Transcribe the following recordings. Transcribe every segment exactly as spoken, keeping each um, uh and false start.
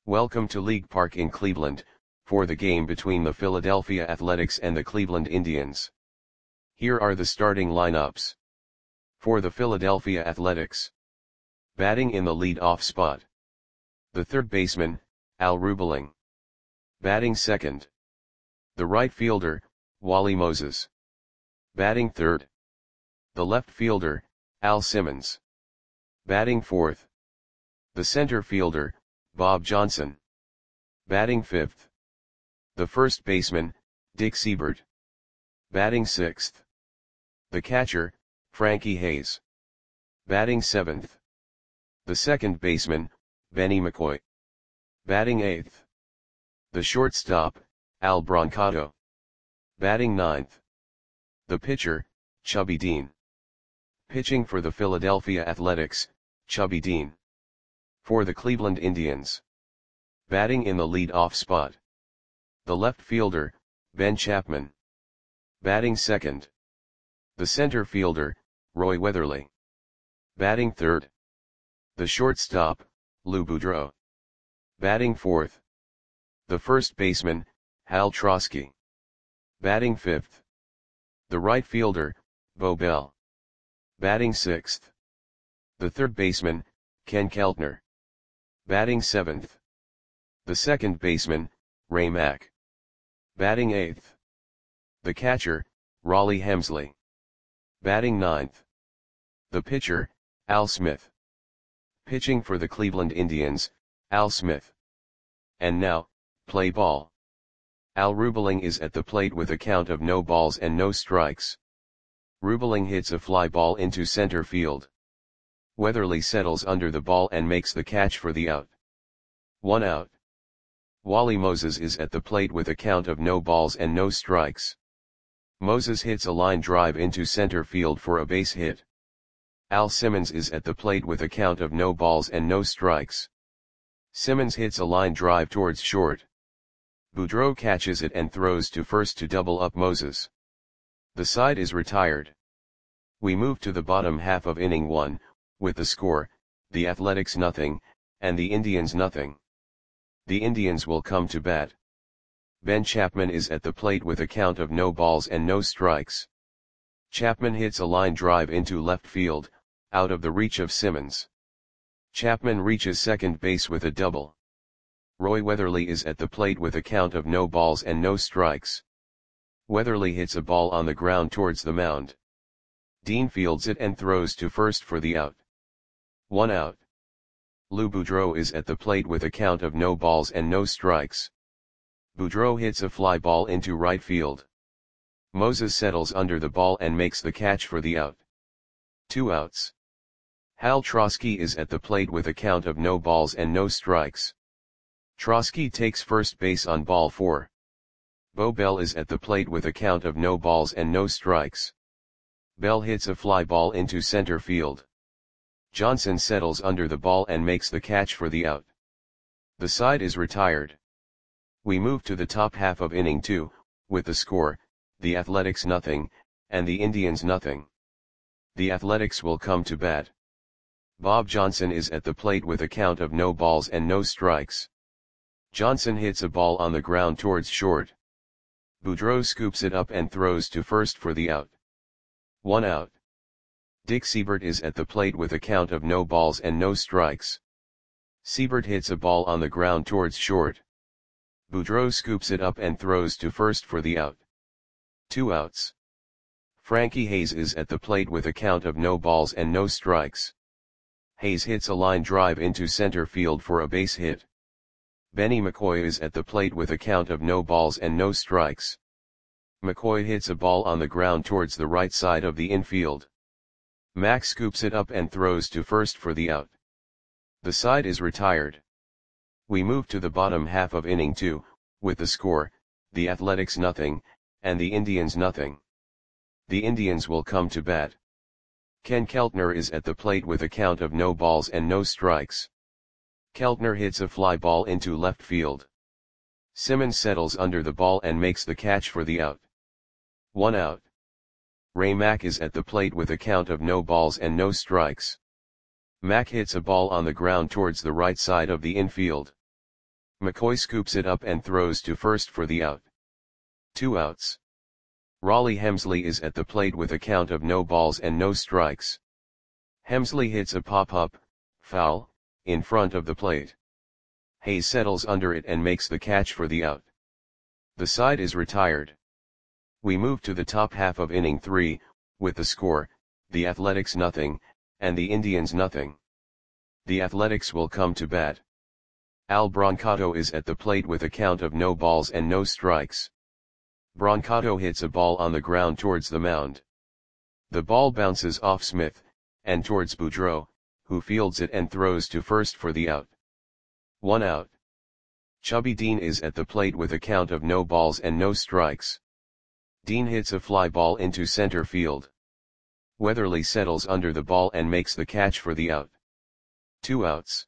Welcome to League Park in Cleveland, for the game between the Philadelphia Athletics and the Cleveland Indians. Here are the starting lineups. For the Philadelphia Athletics. Batting in the lead-off spot. The third baseman, Al Rubeling. Batting second. The right fielder, Wally Moses. Batting third. The left fielder, Al Simmons. Batting fourth. The center fielder, Bob Johnson. Batting fifth. The first baseman, Dick Seibert. Batting sixth. The catcher, Frankie Hayes. Batting seventh. The second baseman, Benny McCoy. Batting eighth. The shortstop, Al Brancato. Batting ninth. The pitcher, Chubby Dean. Pitching for the Philadelphia Athletics, Chubby Dean. For the Cleveland Indians. Batting in the lead-off spot. The left fielder, Ben Chapman. Batting second. The center fielder, Roy Weatherly. Batting third. The shortstop, Lou Boudreau. Batting fourth. The first baseman, Hal Trosky. Batting fifth. The right fielder, Bo Bell. Batting sixth. The third baseman, Ken Keltner. Batting seventh. The second baseman, Ray Mack. Batting eighth. The catcher, Raleigh Hemsley. Batting ninth. The pitcher, Al Smith. Pitching for the Cleveland Indians, Al Smith. And now, play ball. Al Rubeling is at the plate with a count of no balls and no strikes. Rubeling hits a fly ball into center field. Weatherly settles under the ball and makes the catch for the out. One out. Wally Moses is at the plate with a count of no balls and no strikes. Moses hits a line drive into center field for a base hit. Al Simmons is at the plate with a count of no balls and no strikes. Simmons hits a line drive towards short. Boudreau catches it and throws to first to double up Moses. The side is retired. We move to the bottom half of inning one, with the score, the Athletics nothing, and the Indians nothing. The Indians will come to bat. Ben Chapman is at the plate with a count of no balls and no strikes. Chapman hits a line drive into left field, out of the reach of Simmons. Chapman reaches second base with a double. Roy Weatherly is at the plate with a count of no balls and no strikes. Weatherly hits a ball on the ground towards the mound. Dean fields it and throws to first for the out. One out. Lou Boudreau is at the plate with a count of no balls and no strikes. Boudreau hits a fly ball into right field. Moses settles under the ball and makes the catch for the out. Two outs. Hal Trosky is at the plate with a count of no balls and no strikes. Trosky takes first base on ball four. Bo Bell is at the plate with a count of no balls and no strikes. Bell hits a fly ball into center field. Johnson settles under the ball and makes the catch for the out. The side is retired. We move to the top half of inning two, with the score, the Athletics nothing, and the Indians nothing. The Athletics will come to bat. Bob Johnson is at the plate with a count of no balls and no strikes. Johnson hits a ball on the ground towards short. Boudreau scoops it up and throws to first for the out. One out. Dick Seibert is at the plate with a count of no balls and no strikes. Seibert hits a ball on the ground towards short. Boudreau scoops it up and throws to first for the out. Two outs. Frankie Hayes is at the plate with a count of no balls and no strikes. Hayes hits a line drive into center field for a base hit. Benny McCoy is at the plate with a count of no balls and no strikes. McCoy hits a ball on the ground towards the right side of the infield. Mack scoops it up and throws to first for the out. The side is retired. We move to the bottom half of inning two, with the score, the Athletics nothing, and the Indians nothing. The Indians will come to bat. Ken Keltner is at the plate with a count of no balls and no strikes. Keltner hits a fly ball into left field. Simmons settles under the ball and makes the catch for the out. One out. Ray Mack is at the plate with a count of no balls and no strikes. Mack hits a ball on the ground towards the right side of the infield. McCoy scoops it up and throws to first for the out. Two outs. Raleigh Hemsley is at the plate with a count of no balls and no strikes. Hemsley hits a pop-up, foul, in front of the plate. Hayes settles under it and makes the catch for the out. The side is retired. We move to the top half of inning three, with the score, the Athletics nothing, and the Indians nothing. The Athletics will come to bat. Al Brancato is at the plate with a count of no balls and no strikes. Brancato hits a ball on the ground towards the mound. The ball bounces off Smith, and towards Boudreau, who fields it and throws to first for the out. One out. Chubby Dean is at the plate with a count of no balls and no strikes. Dean hits a fly ball into center field. Weatherly settles under the ball and makes the catch for the out. Two outs.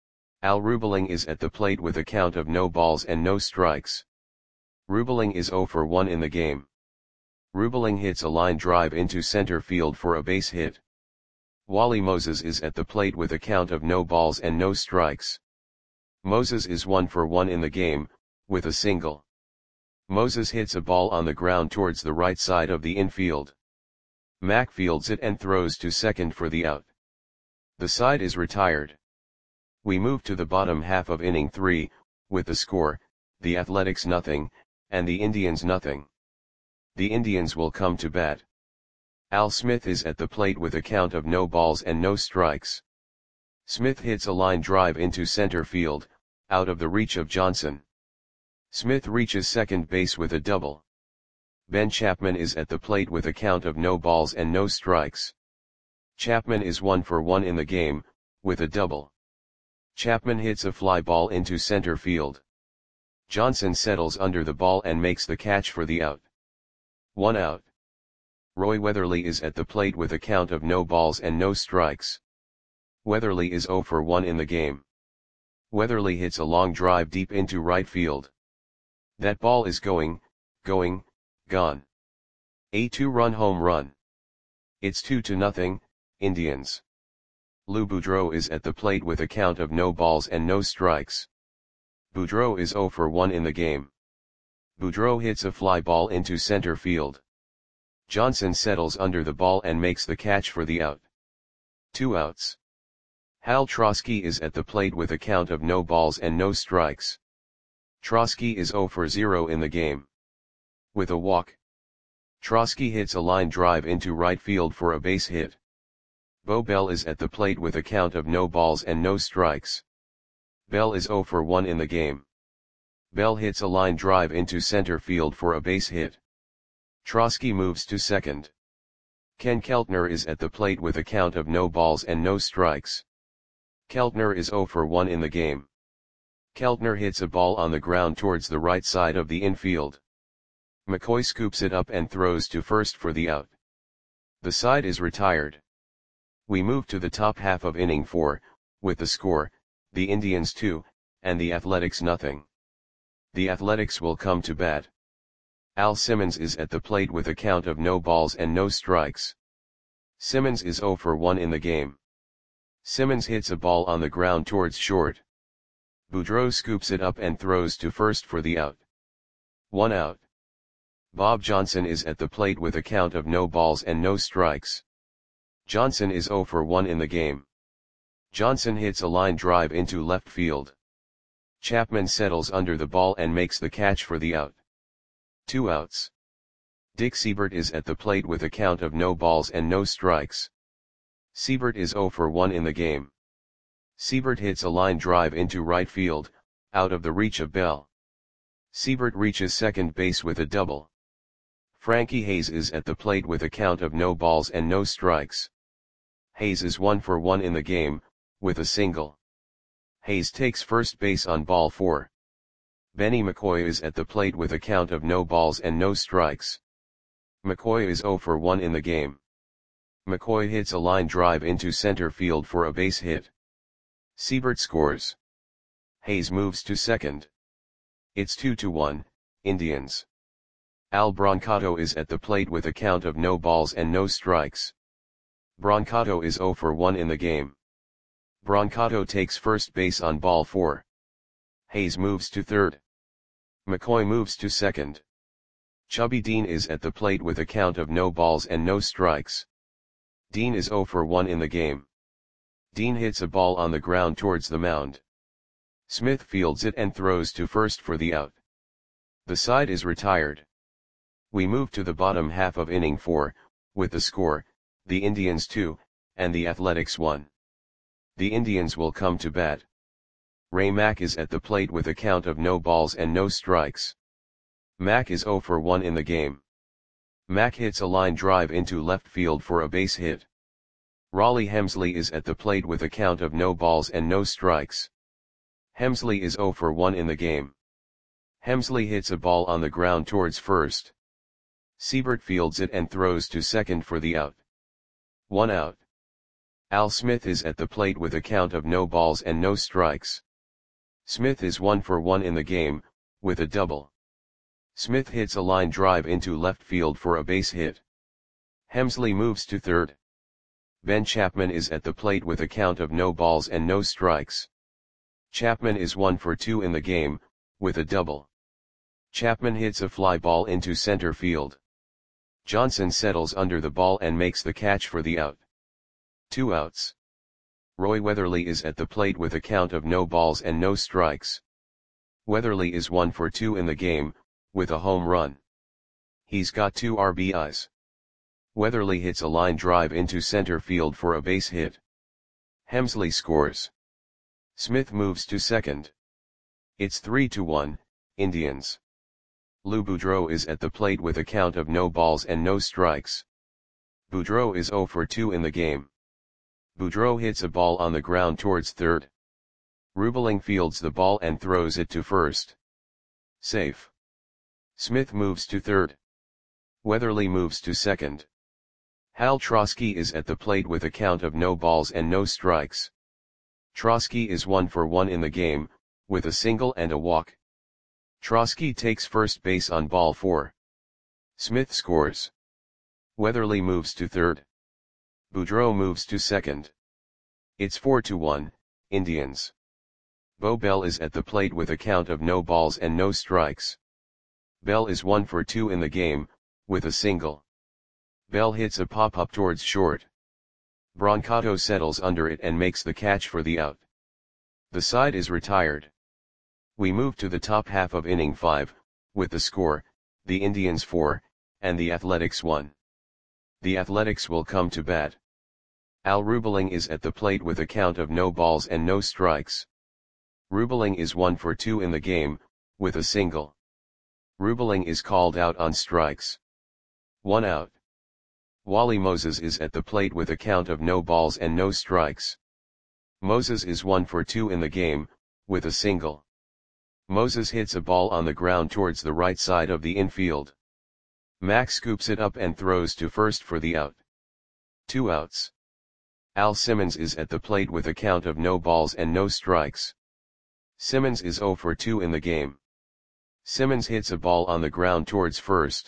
Al Rubeling is at the plate with a count of no balls and no strikes. Rubeling is oh for one in the game. Rubeling hits a line drive into center field for a base hit. Wally Moses is at the plate with a count of no balls and no strikes. Moses is one for one in the game, with a single. Moses hits a ball on the ground towards the right side of the infield. Mack fields it and throws to second for the out. The side is retired. We move to the bottom half of inning three, with the score, the Athletics nothing, and the Indians nothing. The Indians will come to bat. Al Smith is at the plate with a count of no balls and no strikes. Smith hits a line drive into center field, out of the reach of Johnson. Smith reaches second base with a double. Ben Chapman is at the plate with a count of no balls and no strikes. Chapman is one for one in the game, with a double. Chapman hits a fly ball into center field. Johnson settles under the ball and makes the catch for the out. One out. Roy Weatherly is at the plate with a count of no balls and no strikes. Weatherly is oh for one in the game. Weatherly hits a long drive deep into right field. That ball is going, going, gone. A two-run home run. It's two to nothing, Indians. Lou Boudreau is at the plate with a count of no balls and no strikes. Boudreau is oh for one in the game. Boudreau hits a fly ball into center field. Johnson settles under the ball and makes the catch for the out. Two outs. Hal Trosky is at the plate with a count of no balls and no strikes. Trosky is oh for zero in the game. With a walk. Trosky hits a line drive into right field for a base hit. Bo Bell is at the plate with a count of no balls and no strikes. Bell is oh for one in the game. Bell hits a line drive into center field for a base hit. Trosky moves to second. Ken Keltner is at the plate with a count of no balls and no strikes. Keltner is oh for one in the game. Keltner hits a ball on the ground towards the right side of the infield. McCoy scoops it up and throws to first for the out. The side is retired. We move to the top half of inning four, with the score, the Indians two, and the Athletics nothing. The Athletics will come to bat. Al Simmons is at the plate with a count of no balls and no strikes. Simmons is oh for one in the game. Simmons hits a ball on the ground towards short. Boudreau scoops it up and throws to first for the out. One out. Bob Johnson is at the plate with a count of no balls and no strikes. Johnson is oh for one in the game. Johnson hits a line drive into left field. Chapman settles under the ball and makes the catch for the out. Two outs. Dick Siebert is at the plate with a count of no balls and no strikes. Siebert is oh for one in the game. Siebert hits a line drive into right field, out of the reach of Bell. Siebert reaches second base with a double. Frankie Hayes is at the plate with a count of no balls and no strikes. Hayes is one for one in the game, with a single. Hayes takes first base on ball four. Benny McCoy is at the plate with a count of no balls and no strikes. McCoy is oh for one in the game. McCoy hits a line drive into center field for a base hit. Siebert scores. Hayes moves to second. It's two to one, Indians. Al Brancato is at the plate with a count of no balls and no strikes. Brancato is oh for one in the game. Brancato takes first base on ball four. Hayes moves to third. McCoy moves to second. Chubby Dean is at the plate with a count of no balls and no strikes. Dean is zero for one in the game. Dean hits a ball on the ground towards the mound. Smith fields it and throws to first for the out. The side is retired. We move to the bottom half of inning four, with the score, the Indians two, and the Athletics one. The Indians will come to bat. Ray Mack is at the plate with a count of no balls and no strikes. Mack is zero for one in the game. Mack hits a line drive into left field for a base hit. Raleigh Hemsley is at the plate with a count of no balls and no strikes. Hemsley is zero for one in the game. Hemsley hits a ball on the ground towards first. Siebert fields it and throws to second for the out. One out. Al Smith is at the plate with a count of no balls and no strikes. Smith is one for one in the game, with a double. Smith hits a line drive into left field for a base hit. Hemsley moves to third. Ben Chapman is at the plate with a count of no balls and no strikes. Chapman is one for two in the game, with a double. Chapman hits a fly ball into center field. Johnson settles under the ball and makes the catch for the out. Two outs. Roy Weatherly is at the plate with a count of no balls and no strikes. Weatherly is one for two in the game, with a home run. He's got two R B Is. Weatherly hits a line drive into center field for a base hit. Hemsley scores. Smith moves to second. It's three to one, Indians. Lou Boudreau is at the plate with a count of no balls and no strikes. Boudreau is zero for two in the game. Boudreau hits a ball on the ground towards third. Rubeling fields the ball and throws it to first. Safe. Smith moves to third. Weatherly moves to second. Hal Trosky is at the plate with a count of no balls and no strikes. Trosky is one for one in the game, with a single and a walk. Trosky takes first base on ball four. Smith scores. Weatherly moves to third. Boudreau moves to second. It's four to one, Indians. Bo Bell is at the plate with a count of no balls and no strikes. Bell is one for two in the game, with a single. Bell hits a pop-up towards short. Brancato settles under it and makes the catch for the out. The side is retired. We move to the top half of inning five, with the score, the Indians four, and the Athletics one. The Athletics will come to bat. Al Rubeling is at the plate with a count of no balls and no strikes. Rubeling is one for two in the game, with a single. Rubeling is called out on strikes. One out. Wally Moses is at the plate with a count of no balls and no strikes. Moses is one for two in the game, with a single. Moses hits a ball on the ground towards the right side of the infield. Max scoops it up and throws to first for the out. Two outs. Al Simmons is at the plate with a count of no balls and no strikes. Simmons is zero for two in the game. Simmons hits a ball on the ground towards first.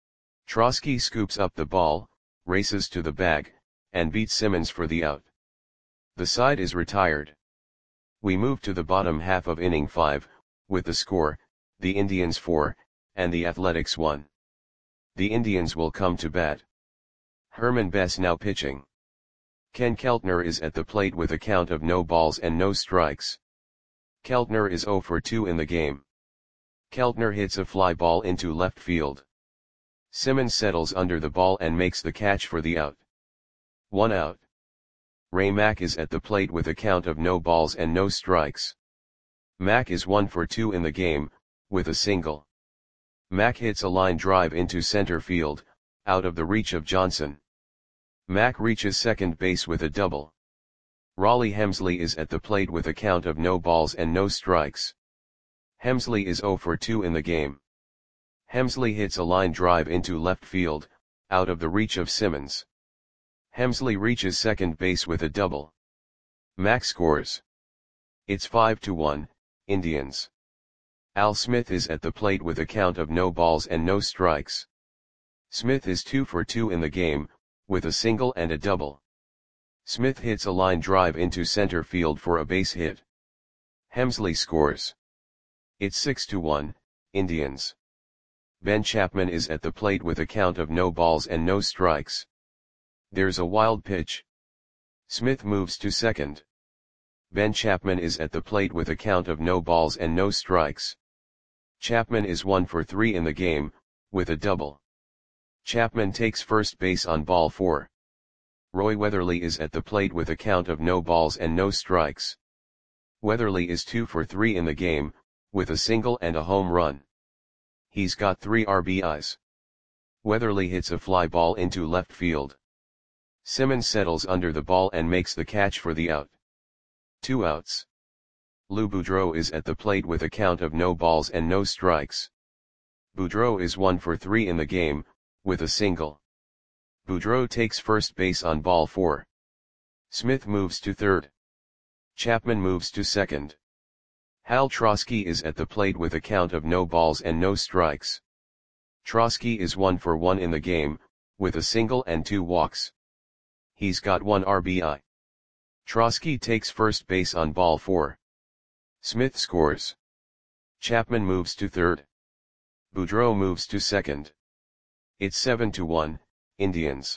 Trosky scoops up the ball, races to the bag, and beats Simmons for the out. The side is retired. We move to the bottom half of inning five, with the score, the Indians four, and the Athletics one. The Indians will come to bat. Herman Bess now pitching. Ken Keltner is at the plate with a count of no balls and no strikes. Keltner is zero for two in the game. Keltner hits a fly ball into left field. Simmons settles under the ball and makes the catch for the out. One out. Ray Mack is at the plate with a count of no balls and no strikes. Mack is one for two in the game, with a single. Mack hits a line drive into center field, out of the reach of Johnson. Mack reaches second base with a double. Raleigh Hemsley is at the plate with a count of no balls and no strikes. Hemsley is zero for two in the game. Hemsley hits a line drive into left field, out of the reach of Simmons. Hemsley reaches second base with a double. Mack scores. It's five to one, Indians. Al Smith is at the plate with a count of no balls and no strikes. Smith is two for two in the game, with a single and a double. Smith hits a line drive into center field for a base hit. Hemsley scores. It's six to one, Indians. Ben Chapman is at the plate with a count of no balls and no strikes. There's a wild pitch. Smith moves to second. Ben Chapman is at the plate with a count of no balls and no strikes. Chapman is one for three in the game, with a double. Chapman takes first base on ball four. Roy Weatherly is at the plate with a count of no balls and no strikes. Weatherly is two for three in the game, with a single and a home run. He's got three R B Is. Weatherly hits a fly ball into left field. Simmons settles under the ball and makes the catch for the out. Two outs. Lou Boudreau is at the plate with a count of no balls and no strikes. Boudreau is one for three in the game, with a single. Boudreau takes first base on ball four. Smith moves to third. Chapman moves to second. Hal Trosky is at the plate with a count of no balls and no strikes. Trosky is one for one in the game, with a single and two walks. He's got one R B I. Trosky takes first base on ball four. Smith scores. Chapman moves to third. Boudreau moves to second. It's seven to one, Indians.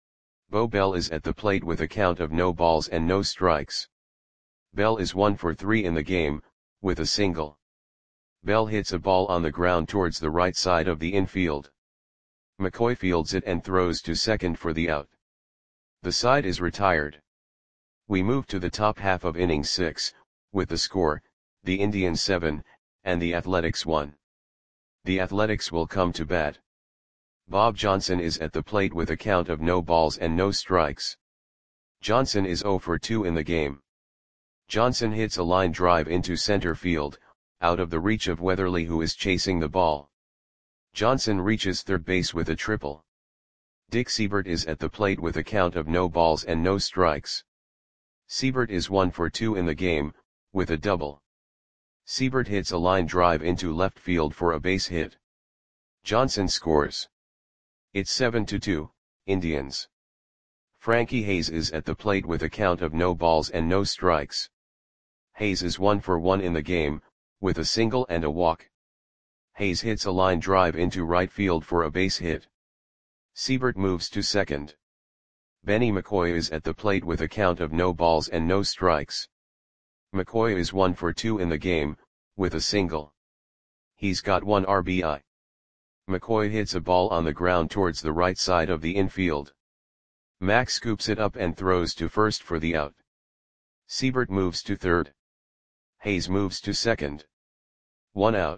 Bo Bell is at the plate with a count of no balls and no strikes. Bell is one for three in the game, with a single. Bell hits a ball on the ground towards the right side of the infield. McCoy fields it and throws to second for the out. The side is retired. We move to the top half of inning six, with the score, the Indians seven, and the Athletics one. The Athletics will come to bat. Bob Johnson is at the plate with a count of no balls and no strikes. Johnson is zero for two in the game. Johnson hits a line drive into center field, out of the reach of Weatherly, who is chasing the ball. Johnson reaches third base with a triple. Dick Siebert is at the plate with a count of no balls and no strikes. Siebert is one for two in the game, with a double. Siebert hits a line drive into left field for a base hit. Johnson scores. It's seven to two, Indians. Frankie Hayes is at the plate with a count of no balls and no strikes. Hayes is one for one in the game, with a single and a walk. Hayes hits a line drive into right field for a base hit. Siebert moves to second. Benny McCoy is at the plate with a count of no balls and no strikes. McCoy is one for two in the game, with a single. He's got one R B I. McCoy hits a ball on the ground towards the right side of the infield. Max scoops it up and throws to first for the out. Siebert moves to third. Hayes moves to second. One out.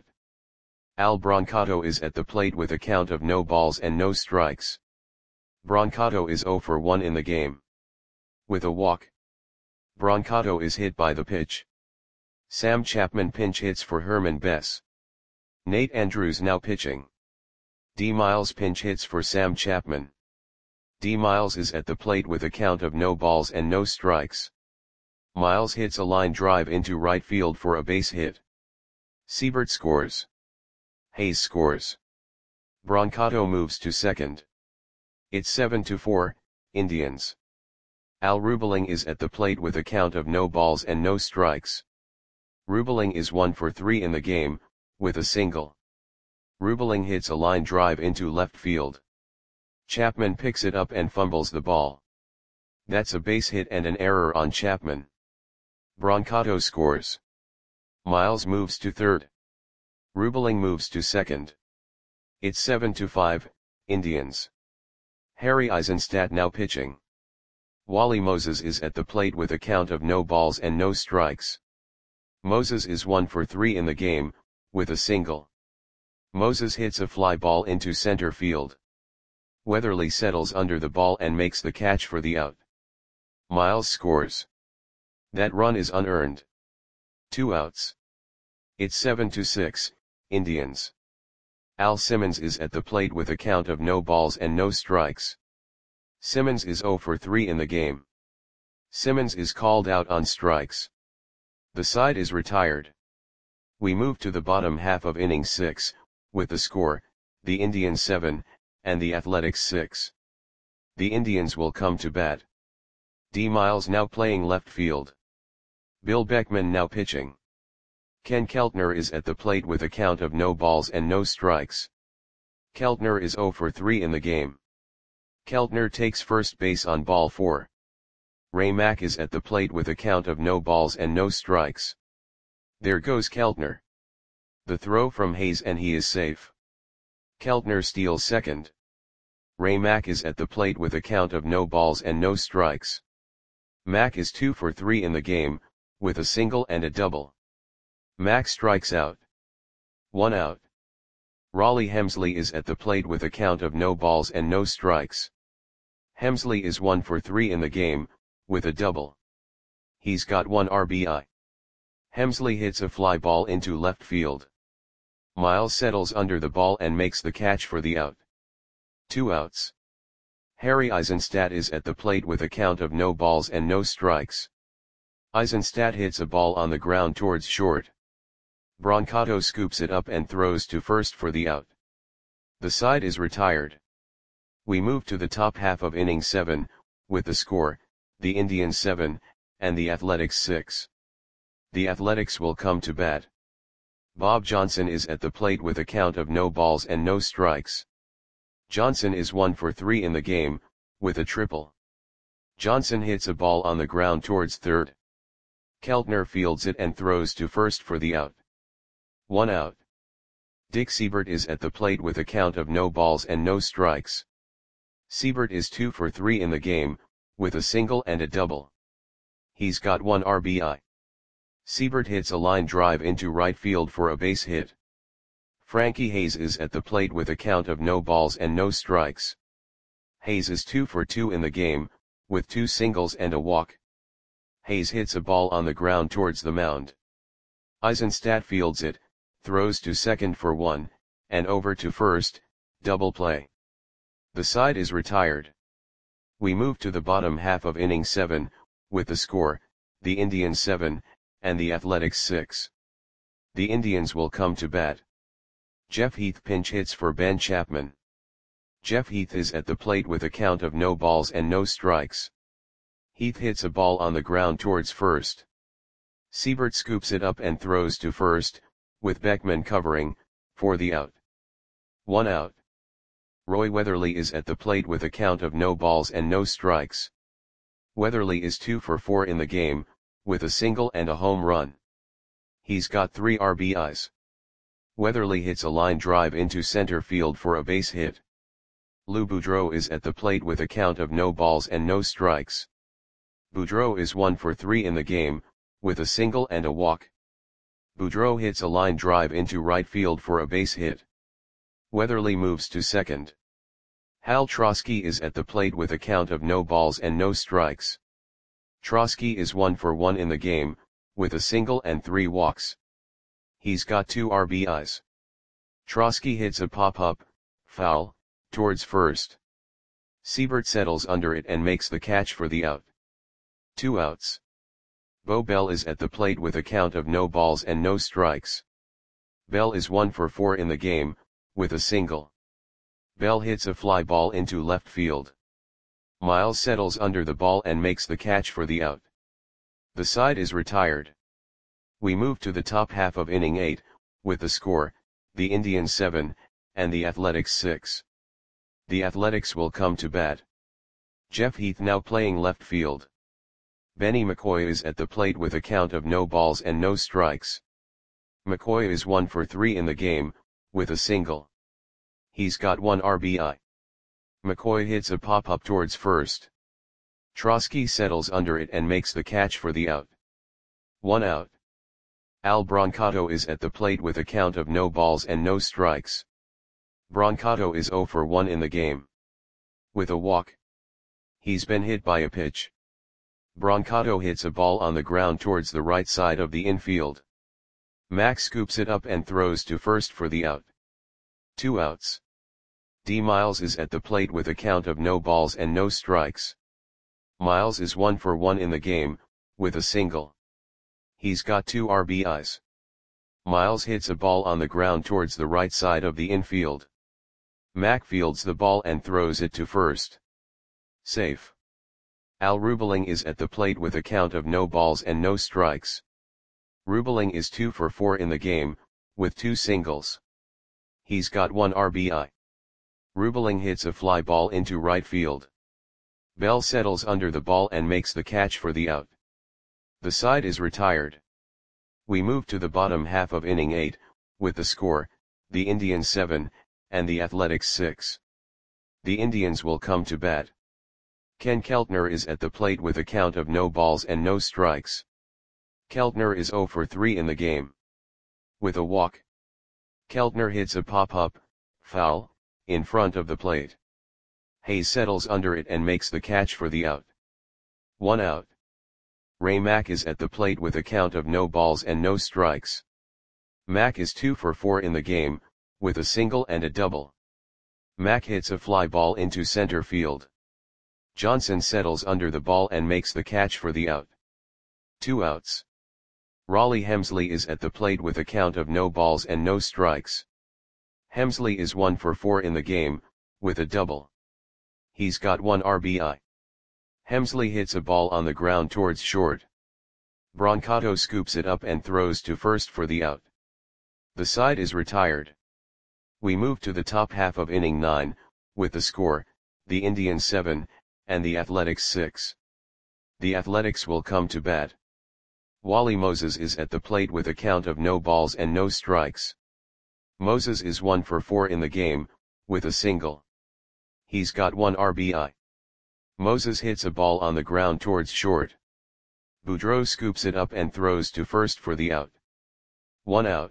Al Brancato is at the plate with a count of no balls and no strikes. Brancato is zero for one in the game. With a walk. Brancato is hit by the pitch. Sam Chapman pinch hits for Herman Bess. Nate Andrews now pitching. D. Miles pinch hits for Sam Chapman. D. Miles is at the plate with a count of no balls and no strikes. Miles hits a line drive into right field for a base hit. Siebert scores. Hayes scores. Brancato moves to second. It's seven to four, Indians. Al Rubeling is at the plate with a count of no balls and no strikes. Rubeling is one for three in the game, with a single. Rubeling hits a line drive into left field. Chapman picks it up and fumbles the ball. That's a base hit and an error on Chapman. Brancato scores. Miles moves to third. Rubeling moves to second. It's seven to five, Indians. Harry Eisenstadt now pitching. Wally Moses is at the plate with a count of no balls and no strikes. Moses is one for three in the game, with a single. Moses hits a fly ball into center field. Weatherly settles under the ball and makes the catch for the out. Miles scores. That run is unearned. Two outs. It's seven to six, Indians. Al Simmons is at the plate with a count of no balls and no strikes. Simmons is zero for three in the game. Simmons is called out on strikes. The side is retired. We move to the bottom half of inning six, with the score, the Indians seven, and the Athletics six. The Indians will come to bat. D. Miles now playing left field. Bill Beckman now pitching. Ken Keltner is at the plate with a count of no balls and no strikes. Keltner is zero for three in the game. Keltner takes first base on ball four. Ray Mack is at the plate with a count of no balls and no strikes. There goes Keltner. The throw from Hayes and he is safe. Keltner steals second. Ray Mack is at the plate with a count of no balls and no strikes. Mack is two for three in the game, with a single and a double. Mack strikes out. One out. Raleigh Hemsley is at the plate with a count of no balls and no strikes. Hemsley is one for three in the game, with a double. He's got one R B I. Hemsley hits a fly ball into left field. Miles settles under the ball and makes the catch for the out. Two outs. Harry Eisenstadt is at the plate with a count of no balls and no strikes. Eisenstadt hits a ball on the ground towards short. Brancato scoops it up and throws to first for the out. The side is retired. We move to the top half of inning seven, with the score, the Indians seven, and the Athletics six. The Athletics will come to bat. Bob Johnson is at the plate with a count of no balls and no strikes. Johnson is one for three in the game, with a triple. Johnson hits a ball on the ground towards third. Keltner fields it and throws to first for the out. One out. Dick Siebert is at the plate with a count of no balls and no strikes. Siebert is two for three in the game, with a single and a double. He's got one R B I. Siebert hits a line drive into right field for a base hit. Frankie Hayes is at the plate with a count of no balls and no strikes. Hayes is two for two in the game, with two singles and a walk. Hayes hits a ball on the ground towards the mound. Eisenstadt fields it, throws to second for one, and over to first, double play. The side is retired. We move to the bottom half of inning seven, with the score, the Indians seven, and the Athletics six. The Indians will come to bat. Jeff Heath pinch hits for Ben Chapman. Jeff Heath is at the plate with a count of no balls and no strikes. Heath hits a ball on the ground towards first. Siebert scoops it up and throws to first, with Beckman covering, for the out. One out. Roy Weatherly is at the plate with a count of no balls and no strikes. Weatherly is two for four in the game, with a single and a home run. He's got three R B Is. Weatherly hits a line drive into center field for a base hit. Lou Boudreau is at the plate with a count of no balls and no strikes. Boudreau is one for three in the game, with a single and a walk. Boudreau hits a line drive into right field for a base hit. Weatherly moves to second. Hal Trosky is at the plate with a count of no balls and no strikes. Trosky is one for one in the game, with a single and three walks. He's got two R B Is. Trosky hits a pop-up, foul, towards first. Siebert settles under it and makes the catch for the out. Two outs. Bo Bell is at the plate with a count of no balls and no strikes. Bell is one for four in the game, with a single. Bell hits a fly ball into left field. Miles settles under the ball and makes the catch for the out. The side is retired. We move to the top half of inning eight, with the score, the Indians seven, and the Athletics six. The Athletics will come to bat. Jeff Heath now playing left field. Benny McCoy is at the plate with a count of no balls and no strikes. McCoy is one for three in the game, with a single. He's got one R B I. McCoy hits a pop-up towards first. Trosky settles under it and makes the catch for the out. One out. Al Brancato is at the plate with a count of no balls and no strikes. Brancato is zero for one in the game. With a walk. He's been hit by a pitch. Brancato hits a ball on the ground towards the right side of the infield. Max scoops it up and throws to first for the out. Two outs. D. Miles is at the plate with a count of no balls and no strikes. Miles is one for one in the game, with a single. He's got two R B Is. Miles hits a ball on the ground towards the right side of the infield. Mack fields the ball and throws it to first. Safe. Al Rubeling is at the plate with a count of no balls and no strikes. Rubeling is two for four in the game, with two singles. He's got one R B I. Rubeling hits a fly ball into right field. Bell settles under the ball and makes the catch for the out. The side is retired. We move to the bottom half of inning eight, with the score, the Indians seven, and the Athletics six. The Indians will come to bat. Ken Keltner is at the plate with a count of no balls and no strikes. Keltner is zero for three in the game. With a walk, Keltner hits a pop-up, foul, in front of the plate. Hayes settles under it and makes the catch for the out. One out. Ray Mack is at the plate with a count of no balls and no strikes. Mack is two for four in the game, with a single and a double. Mack hits a fly ball into center field. Johnson settles under the ball and makes the catch for the out. Two outs. Raleigh Hemsley is at the plate with a count of no balls and no strikes. Hemsley is one for four in the game, with a double. He's got one R B I. Hemsley hits a ball on the ground towards short. Brancato scoops it up and throws to first for the out. The side is retired. We move to the top half of inning nine, with the score, the Indians seven, and the Athletics six. The Athletics will come to bat. Wally Moses is at the plate with a count of no balls and no strikes. Moses is one for four in the game, with a single. He's got one R B I. Moses hits a ball on the ground towards short. Boudreau scoops it up and throws to first for the out. One out.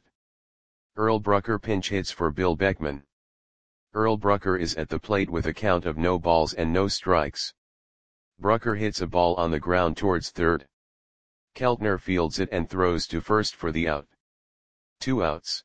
Earl Brucker pinch hits for Bill Beckman. Earl Brucker is at the plate with a count of no balls and no strikes. Brucker hits a ball on the ground towards third. Keltner fields it and throws to first for the out. Two outs.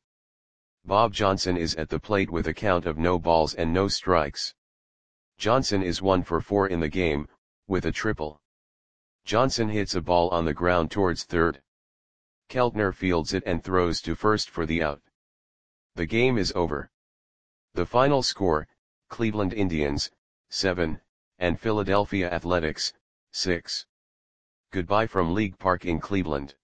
Bob Johnson is at the plate with a count of no balls and no strikes. Johnson is one for four in the game, with a triple. Johnson hits a ball on the ground towards third. Keltner fields it and throws to first for the out. The game is over. The final score, Cleveland Indians, seven, and Philadelphia Athletics, six. Goodbye from League Park in Cleveland.